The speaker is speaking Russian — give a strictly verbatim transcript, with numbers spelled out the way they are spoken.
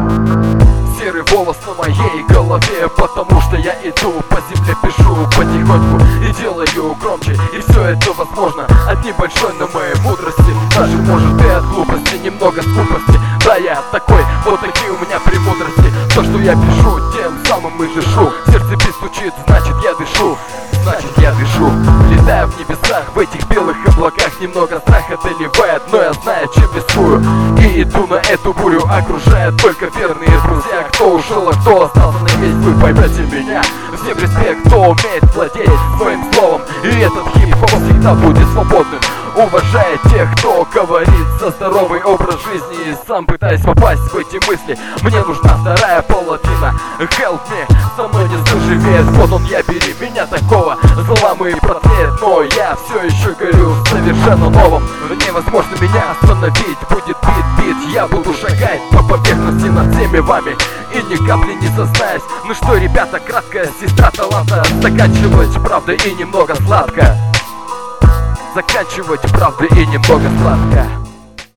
Серый волос на моей голове, потому что я иду по земле, пишу потихоньку и делаю громче. И все это возможно от небольшой, но моей мудрости. Даже может и от глупости, немного скупости. Да, я такой, вот такие у меня премудрости. То, что я пишу, тем самым и дышу. Сердце бит стучит, значит я дышу. Значит я дышу. Летаю в небесах, в этих белых облаках. Немного страха доливает, но я знаю, чем рискую. И иду на эту бурю, окружает только верные друзья. Кто ушел, а кто остался на месте, вы поймете меня. Всем респект, кто умеет владеть своим словом. И этот хип-хоп всегда будет свободным. Уважая тех, кто говорит за здоровый образ жизни. И сам пытаясь попасть в эти мысли. Мне нужна вторая половина. Help me, со мной не заживет. Вот он, я, бери меня такого. Заламывай протлеет, но я все еще горю совершенно новым. Невозможно меня остановить, будет бит-бит. Я буду шагать по поверхности над всеми вами и ни капли не зазнаюсь. Ну что, ребята, краткая сестра таланта. Заканчивать правда и немного сладко. Заканчивать правда и немного сладко.